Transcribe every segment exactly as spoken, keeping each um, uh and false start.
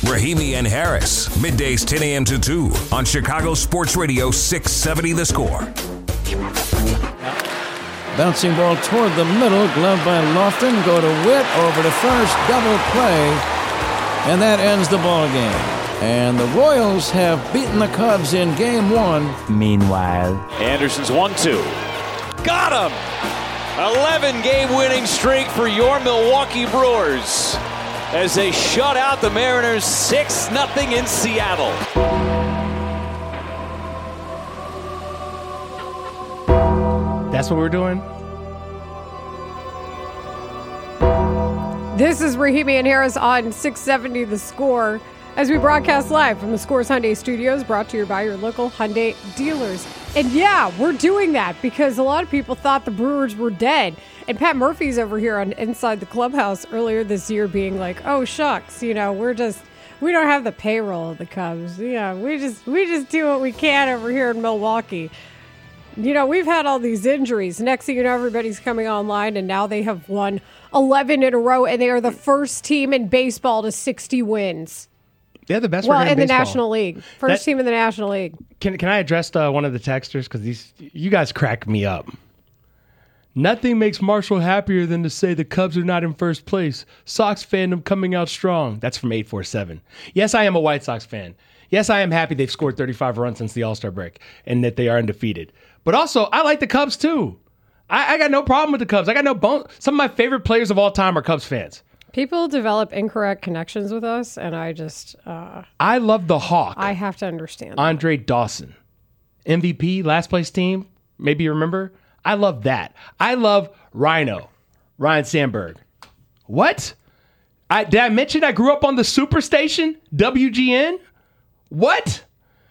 Rahimi and Harris, middays ten a.m. to two on Chicago Sports Radio six seventy The Score. Bouncing ball toward the middle, gloved by Lofton. Go to Witt, over to first, double play, and that ends the ball game. And the Royals have beaten the Cubs in game one. Meanwhile, Anderson's one two. Got him! eleven game winning streak for your Milwaukee Brewers as they shut out the Mariners six nothing in Seattle. That's what we're doing? This is Rahimi and Harris on six seventy The Score as we broadcast live from the Scores Hyundai Studios, brought to you by your local Hyundai dealers. And yeah, we're doing that because a lot of people thought the Brewers were dead. And Pat Murphy's over here on Inside the Clubhouse earlier this year being like, oh, shucks, you know, we're just, we don't have the payroll of the Cubs. Yeah, we just, we just do what we can over here in Milwaukee. You know, we've had all these injuries. Next thing you know, everybody's coming online, and now they have won eleven in a row, and they are the first team in baseball to sixty wins. They're the best well, record in, in the baseball. National League. First That, team in the National League. Can Can I address uh, one of the texters? Because these you guys crack me up. Nothing makes Marshall happier than to say the Cubs are not in first place. Sox fandom coming out strong. That's from eight four seven. Yes, I am a White Sox fan. Yes, I am happy they've scored thirty-five runs since the All-Star break and that they are undefeated. But also, I like the Cubs too. I, I got no problem with the Cubs. I got no bone. Some of my favorite players of all time are Cubs fans. People develop incorrect connections with us, and I just... Uh, I love the Hawk. I have to understand that. Andre Dawson. M V P, last place team. Maybe you remember. I love that. I love Rhino. Ryan Sandberg. What? I, did I mention I grew up on the Superstation? W G N? What?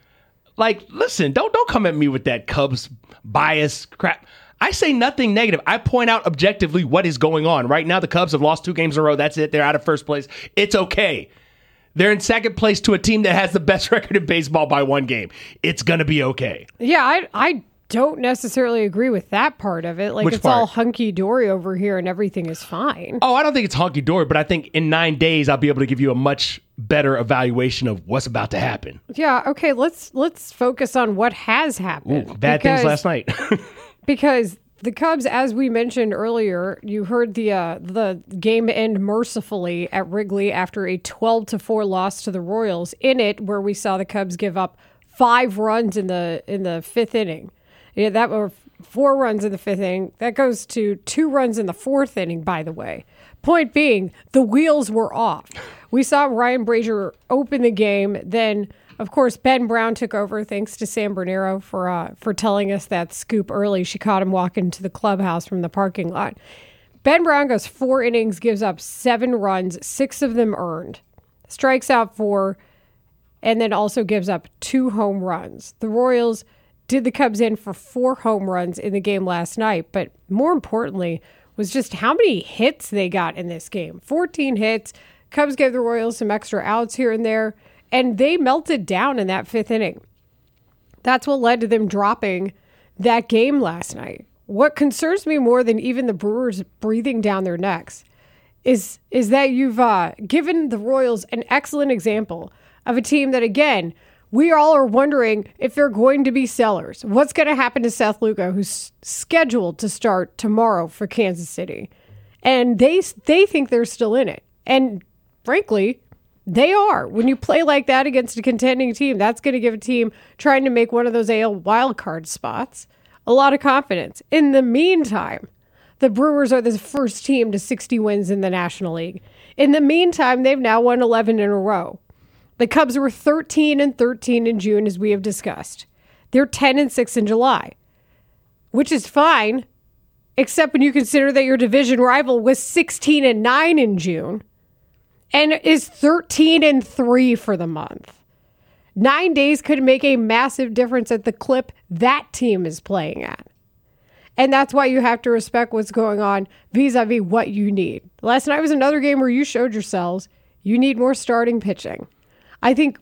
Like, listen, don't don't come at me with that Cubs bias crap. I say nothing negative. I point out objectively what is going on. Right now, the Cubs have lost two games in a row. That's it. They're out of first place. It's okay. They're in second place to a team that has the best record in baseball by one game. It's going to be okay. Yeah, I I don't necessarily agree with that part of it. Like, Which it's part? all hunky-dory over here and everything is fine. Oh, I don't think it's hunky-dory, but I think in nine days, I'll be able to give you a much better evaluation of what's about to happen. Yeah, okay, let's let's focus on what has happened. Ooh, bad because, things last night. because the Cubs, as we mentioned earlier, you heard the uh, the game end mercifully at Wrigley after a twelve to four loss to the Royals. In it, where we saw the Cubs give up five runs in the in the fifth inning. Yeah, that were four runs in the fifth inning. That goes to two runs in the fourth inning, by the way. Point being, the wheels were off. We saw Ryan Brazier open the game. Then, of course, Ben Brown took over, thanks to Sam Bernero for uh, for telling us that scoop early. She caught him walking to the clubhouse from the parking lot. Ben Brown goes four innings, gives up seven runs, six of them earned, strikes out four, and then also gives up two home runs. The Royals did the Cubs in for four home runs in the game last night, but more importantly was just how many hits they got in this game. fourteen hits. Cubs gave the Royals some extra outs here and there, and they melted down in that fifth inning. That's what led to them dropping that game last night. What concerns me more than even the Brewers breathing down their necks is, is that you've uh, given the Royals an excellent example of a team that, again, we all are wondering if they're going to be sellers. What's going to happen to Seth Lugo, who's scheduled to start tomorrow for Kansas City? And they they think they're still in it. And frankly, they are. When you play like that against a contending team, that's going to give a team trying to make one of those A L wildcard spots a lot of confidence. In the meantime, the Brewers are the first team to sixty wins in the National League. In the meantime, they've now won eleven in a row. The Cubs were thirteen and thirteen in June, as we have discussed. They're ten and six in July, which is fine, except when you consider that your division rival was sixteen and nine in June and is thirteen and three for the month. Nine days could make a massive difference at the clip that team is playing at. And that's why you have to respect what's going on vis-a-vis what you need. Last night was another game where you showed yourselves you need more starting pitching. I think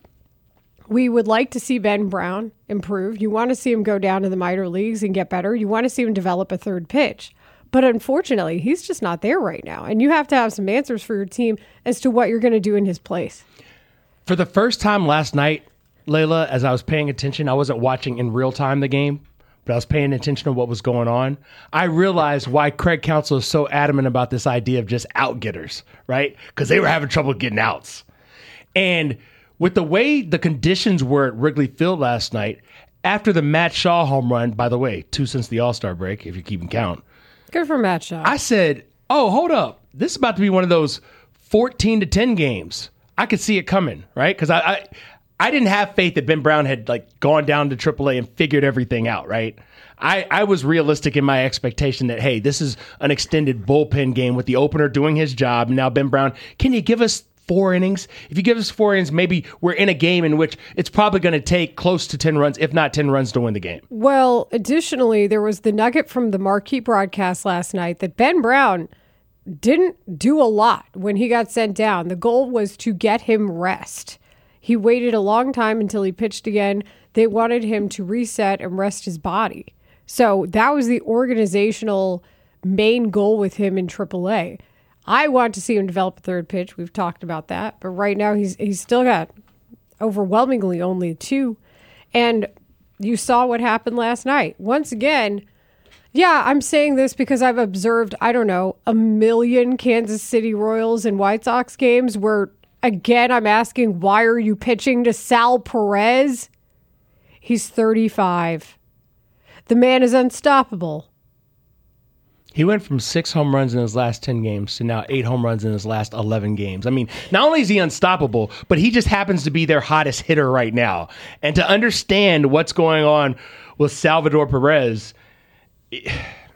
we would like to see Ben Brown improve. You want to see him go down to the minor leagues and get better. You want to see him develop a third pitch. But unfortunately, he's just not there right now. And you have to have some answers for your team as to what you're going to do in his place. For the first time last night, Layla, as I was paying attention, I wasn't watching in real time the game, but I was paying attention to what was going on. I realized why Craig Counsell is so adamant about this idea of just out-getters, right? Because they were having trouble getting outs. And with the way the conditions were at Wrigley Field last night, after the Matt Shaw home run, by the way, two since the All-Star break, if you're keeping count. Good for Matt Shaw. I said, oh, hold up. This is about to be one of those fourteen to ten games. I could see it coming, right? Because I, I I didn't have faith that Ben Brown had like gone down to triple A and figured everything out, right? I, I was realistic in my expectation that, hey, this is an extended bullpen game with the opener doing his job. Now, Ben Brown, can you give us four innings? If you give us four innings, maybe we're in a game in which it's probably going to take close to ten runs, if not ten runs, to win the game. Well, additionally, there was the nugget from the marquee broadcast last night that Ben Brown didn't do a lot when he got sent down. The goal was to get him rest. He waited a long time until he pitched again. They wanted him to reset and rest his body. So that was the organizational main goal with him in triple A. I want to see him develop a third pitch. We've talked about that. But right now he's he's still got overwhelmingly only two. And you saw what happened last night. Once again, yeah, I'm saying this because I've observed, I don't know, a million Kansas City Royals and White Sox games where, again, I'm asking, why are you pitching to Sal Perez? He's thirty-five. The man is unstoppable. He went from six home runs in his last ten games to now eight home runs in his last eleven games. I mean, not only is he unstoppable, but he just happens to be their hottest hitter right now. And to understand what's going on with Salvador Perez, it,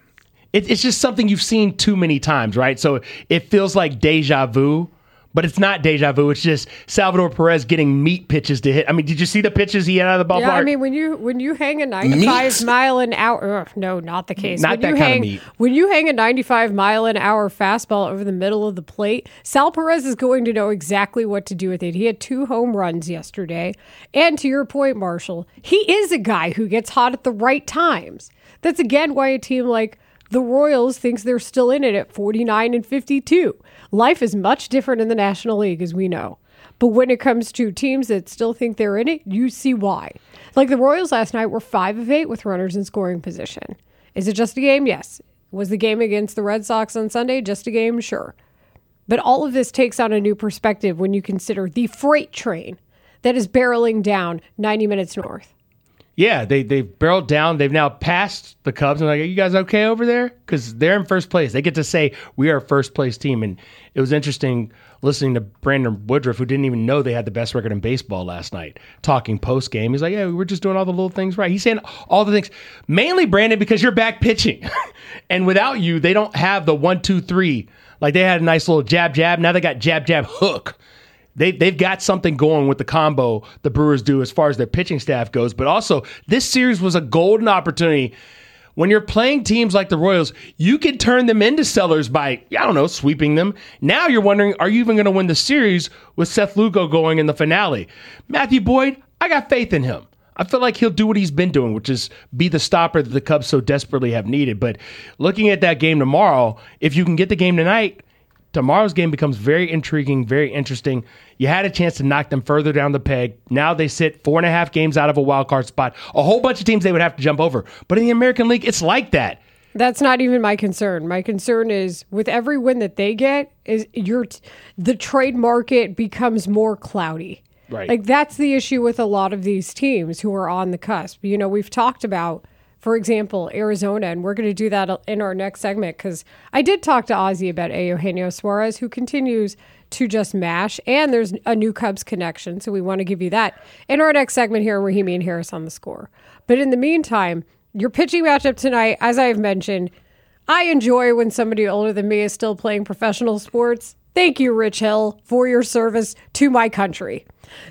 it's just something you've seen too many times, right? So it feels like deja vu. But it's not deja vu. It's just Salvador Perez getting meat pitches to hit. I mean, did you see the pitches he had out of the ballpark? Yeah, I mean, when you when you hang a ninety-five mile an hour, ugh, no, not the case. Not when that you kind hang, of meat. When you hang a ninety-five mile an hour fastball over the middle of the plate, Sal Perez is going to know exactly what to do with it. He had two home runs yesterday. And to your point, Marshall, he is a guy who gets hot at the right times. That's again why a team like the Royals thinks they're still in it at forty-nine and fifty-two. Life is much different in the National League, as we know. But when it comes to teams that still think they're in it, you see why. Like the Royals last night were five of eight with runners in scoring position. Is it just a game? Yes. Was the game against the Red Sox on Sunday just a game? Sure. But all of this takes on a new perspective when you consider the freight train that is barreling down ninety minutes north. Yeah, they, they've barreled down. They've now passed the Cubs. And like, are you guys okay over there? Because they're in first place. They get to say, we are a first place team. And it was interesting listening to Brandon Woodruff, who didn't even know they had the best record in baseball last night, talking post game. He's like, yeah, we're just doing all the little things right. He's saying all the things. Mainly, Brandon, because you're back pitching. And without you, they don't have the one, two, three. Like they had a nice little jab, jab. Now they got jab, jab, hook. They, they've got something going with the combo the Brewers do as far as their pitching staff goes. But also, this series was a golden opportunity. When you're playing teams like the Royals, you can turn them into sellers by, I don't know, sweeping them. Now you're wondering, are you even going to win the series with Seth Lugo going in the finale? Matthew Boyd, I got faith in him. I feel like he'll do what he's been doing, which is be the stopper that the Cubs so desperately have needed. But looking at that game tomorrow, if you can get the game tonight, tomorrow's game becomes very intriguing, very interesting. You had a chance to knock them further down the peg. Now they sit four and a half games out of a wild card spot. A whole bunch of teams they would have to jump over. But in the American League, it's like that. That's not even my concern. My concern is with every win that they get, is your the trade market becomes more cloudy. Right. Like that's the issue with a lot of these teams who are on the cusp. You know, we've talked about, for example, Arizona, and we're going to do that in our next segment because I did talk to Ozzy about Eugenio Suarez, who continues to just mash, and there's a new Cubs connection, so we want to give you that in our next segment here, Rahimi and Harris on the Score. But in the meantime, your pitching matchup tonight, as I've mentioned, I enjoy when somebody older than me is still playing professional sports. Thank you, Rich Hill, for your service to my country.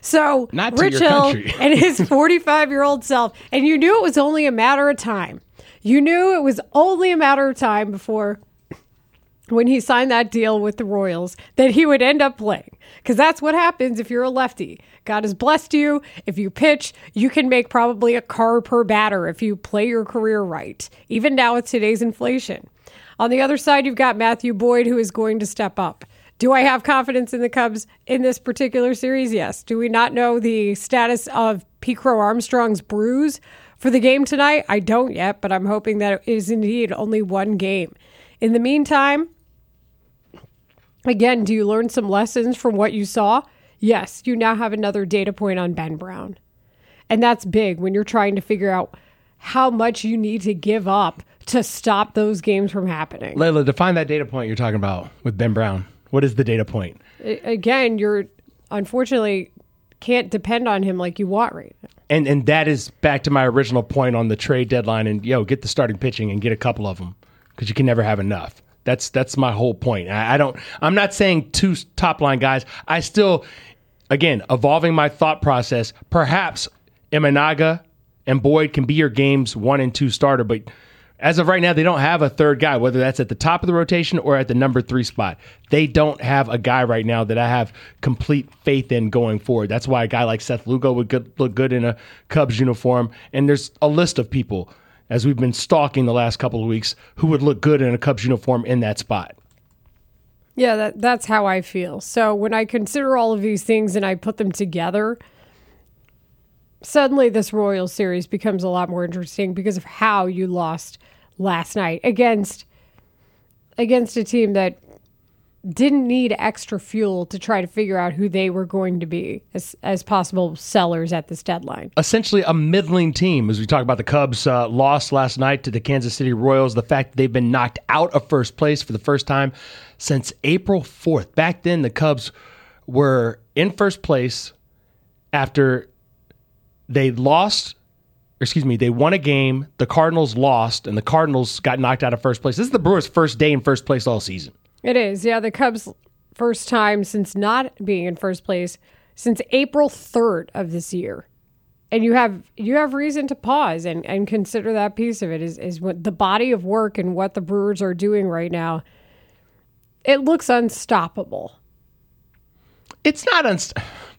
So Not to Rich your Hill country. and his forty-five-year-old self, and you knew it was only a matter of time. You knew it was only a matter of time before, when he signed that deal with the Royals, that he would end up playing. Because that's what happens if you're a lefty. God has blessed you. If you pitch, you can make probably a car per batter if you play your career right, even now with today's inflation. On the other side, you've got Matthew Boyd, who is going to step up. Do I have confidence in the Cubs in this particular series? Yes. Do we not know the status of P. Crow Armstrong's bruise for the game tonight? I don't yet, but I'm hoping that it is indeed only one game. In the meantime, again, do you learn some lessons from what you saw? Yes, you now have another data point on Ben Brown. And that's big when you're trying to figure out how much you need to give up to stop those games from happening. Layla, define that data point you're talking about with Ben Brown. What is the data point? Again, you're unfortunately can't depend on him like you want right now. And and that is back to my original point on the trade deadline and, yo, get the starting pitching and get a couple of them because you can never have enough. That's that's my whole point. I, I don't, I'm not saying two top line guys. I still, again, evolving my thought process. Perhaps Imanaga and Boyd can be your game's one and two starter, but as of right now, they don't have a third guy, whether that's at the top of the rotation or at the number three spot. They don't have a guy right now that I have complete faith in going forward. That's why a guy like Seth Lugo would good, look good in a Cubs uniform. And there's a list of people, as we've been stalking the last couple of weeks, who would look good in a Cubs uniform in that spot. Yeah, that, that's how I feel. So when I consider all of these things and I put them together, suddenly this Royals series becomes a lot more interesting because of how you lost last night against against a team that didn't need extra fuel to try to figure out who they were going to be as, as possible sellers at this deadline. Essentially a middling team, as we talk about the Cubs uh, lost last night to the Kansas City Royals, the fact that they've been knocked out of first place for the first time since April fourth. Back then, the Cubs were in first place after they lost, or excuse me, they won a game, the Cardinals lost, and the Cardinals got knocked out of first place. This is the Brewers' first day in first place all season. It is, yeah. The Cubs' first time since not being in first place since April third of this year. And you have you have reason to pause and, and consider that piece of it is, is what the body of work and what the Brewers are doing right now. It looks unstoppable. It's not unst-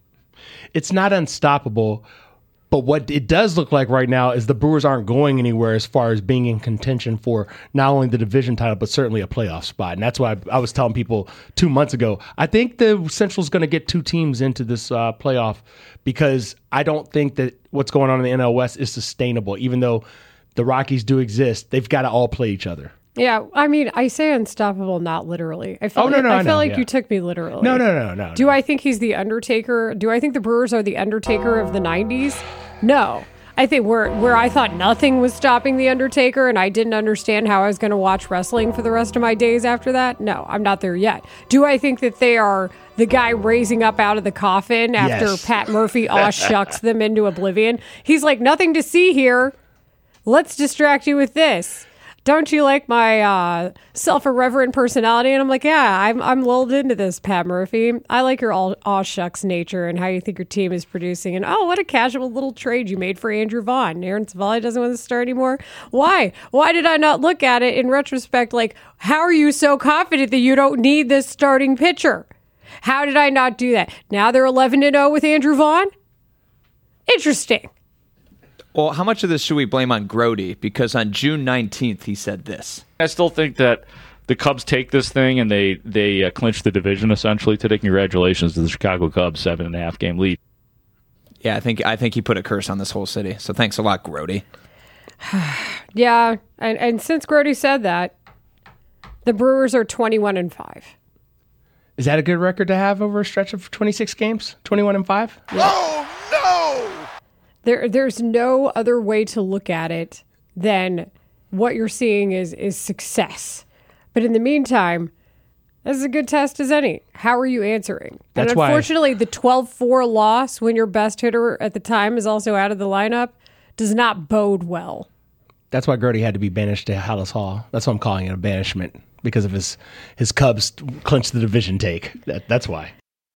It's not unstoppable. But what it does look like right now is the Brewers aren't going anywhere as far as being in contention for not only the division title, but certainly a playoff spot. And that's why I, I was telling people two months ago, I think the Central's going to get two teams into this uh, playoff because I don't think that what's going on in the N L West is sustainable. Even though the Rockies do exist, they've got to all play each other. Yeah, I mean, I say unstoppable, not literally. I feel oh, no, like, no, I I feel know, like yeah. you took me literally. No, no, no, no. Do no. I think he's the Undertaker? Do I think the Brewers are the Undertaker of the nineties? No. I think where where I thought nothing was stopping the Undertaker and I didn't understand how I was going to watch wrestling for the rest of my days after that. No, I'm not there yet. Do I think that they are the guy raising up out of the coffin after Yes. Pat Murphy aw shucks them into oblivion? He's like, nothing to see here. Let's distract you with this. Don't you like my uh, self-irreverent personality? And I'm like, yeah, I'm I'm lulled into this, Pat Murphy. I like your all aw shucks nature and how you think your team is producing. And oh, what a casual little trade you made for Andrew Vaughn. Aaron Savali doesn't want to start anymore. Why? Why did I not look at it in retrospect? Like, how are you so confident that you don't need this starting pitcher? How did I not do that? Now they're eleven and oh with Andrew Vaughn. Interesting. Well, how much of this should we blame on Grody? Because on June nineteenth, he said this. I still think that the Cubs take this thing and they they uh, clinch the division essentially today. Congratulations to the Chicago Cubs, seven and a half game lead. Yeah, I think I think he put a curse on this whole city. So thanks a lot, Grody. Yeah, and, and since Grody said that, the Brewers are twenty-one and five. Is that a good record to have over a stretch of twenty-six games? twenty-one and five? Oh, no! There, there's no other way to look at it than what you're seeing is is success. But in the meantime, this is a good test as any. How are you answering? That's and why- unfortunately, the twelve four loss when your best hitter at the time is also out of the lineup does not bode well. That's why Grody had to be banished to Hallis Hall. That's why I'm calling it a banishment, because of his his Cubs clinch the division take. That, that's why.